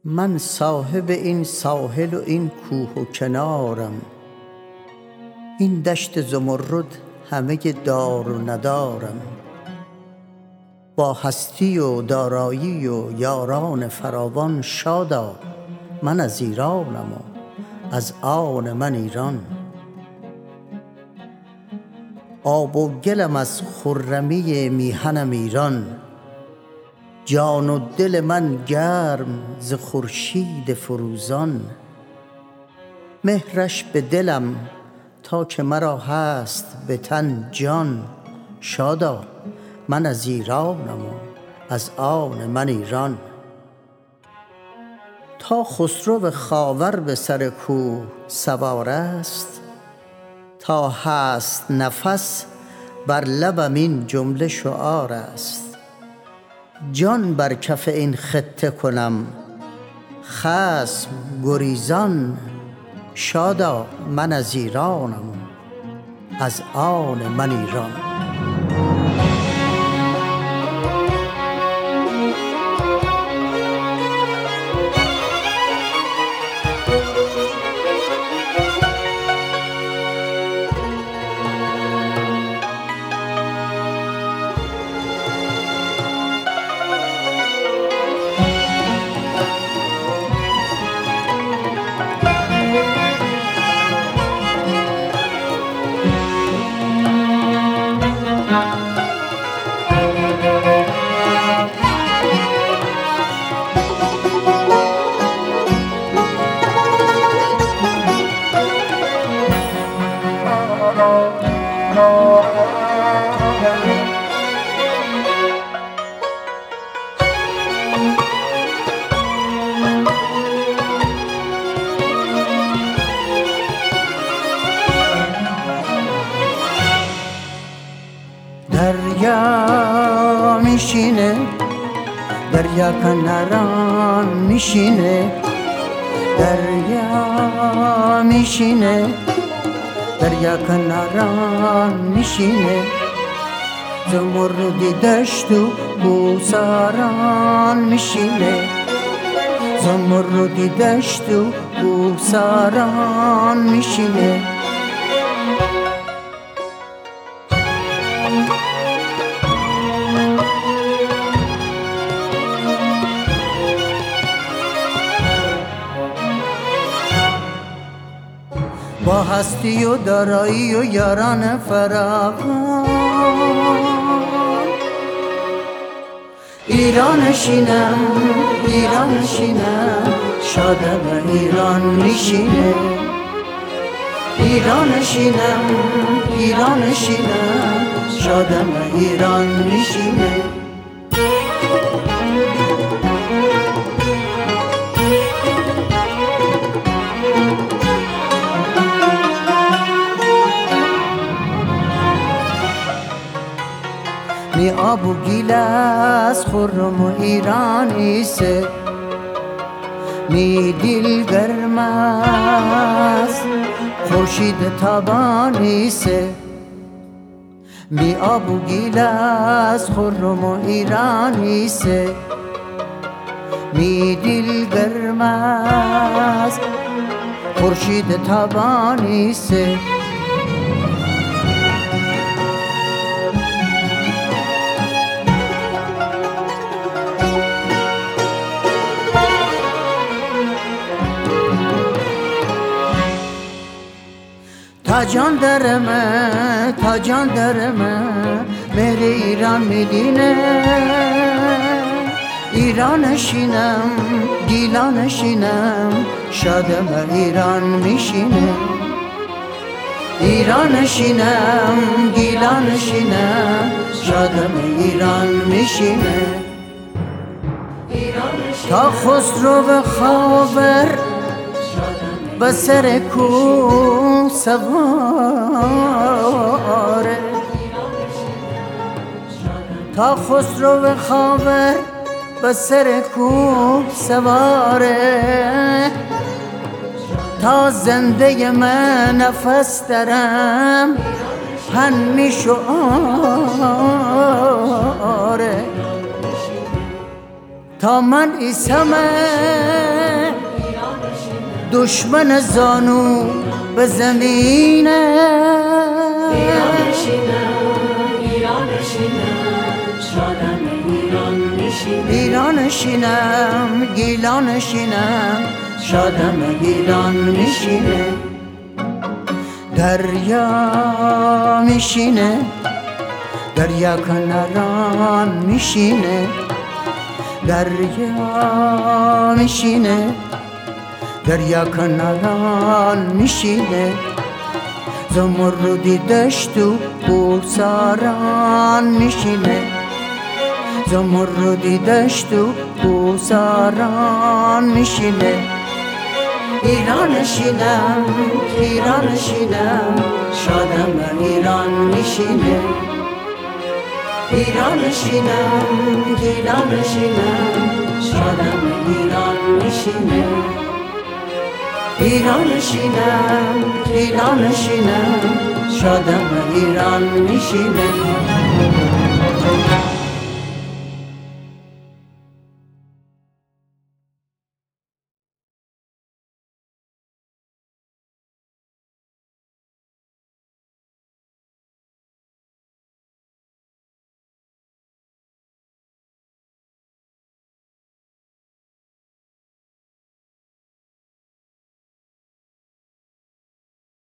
من صاحب این ساحل و این کوه و کنارم، این دشت زمرد همه دار و ندارم. با هستی و دارایی و یاران فراوان شادا، من از ایرانم و از آن من ایران. آب و گلم از خرمی میهنم ایران، جان و دل من گرم ز خورشید فروزان. مهرش به دلم تا که مرا هست به تن جان، شادا من از ایرانم و از آن من ایران. تا خسرو خاور به سر کوه سوار است، تا هست نفس بر لبم این جمله شعار است. جان بر کف این خطه کنم خصم گریزان، شادا من از ایرانم و از آن من ایران. دریا میشینه، دریا کناران میشینه، دریا میشینه، دریا کناران میشینه. زمردی دشت و بوساران میشینه، زمردی دشت و بوساران میشینه. با هستی و دارایی و یاران فراوان ایرانشینم، ایرانشینم، شادم ایران میشینه. ایرانشینم، ایرانشینم، شادم ایران میشینه. می آب و گیل از خرم و ایرانی سه، می دل گرم از خورشید تابانی سه. می آب و گیل از خرم و ایرانی سه، می دل گرم از خورشید تابانی سه. تا جان درمه، تا جان درمه، مهر ایران میدینه. ایرانشینم، گیلانشینم، شادم ایران میشینه. ایرانشینم، گیلانشینم، شادم ایران میشینه. تا خسرو خاور به سر کوه سواره، تا خسرو خاور به سر کوه سواره. تا زنده من نفس درم هنمی شعاره. تا من ایسمه دشمن زانو به زمینه. ایرانشینم گیلانشینم شادم گیلان میشینه. دریا میشینه دریا کناران میشینه. دریا میشینه دریا کناران میشینه. زمردی دشت و کوساران میشینه. زمردی دشت و کوساران میشینه. ایرانشینم ایرانشینم شادم ایران میشینه. ایرانشینم ایرانشینم شادم ایران میشینه. ایرانشینم ایرانشینم شادم ایران میشینه.